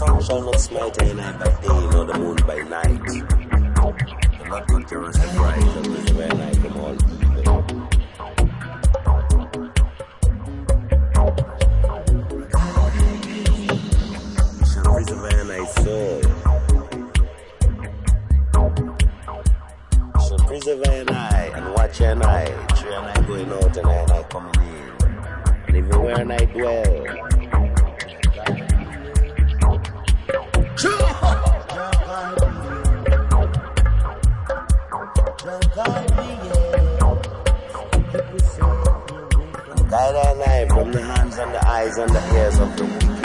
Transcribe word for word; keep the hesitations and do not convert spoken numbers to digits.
sun shall not smite any night by day, nor the moon by night. The Lord continues to bright and preserve any night from all evil. He shall preserve any night soul. He shall preserve any night and watch any night. Three any night going out and any night coming in. And even where any night dwell. Guide our knife from the hands and the eyes and the ears of the wicked.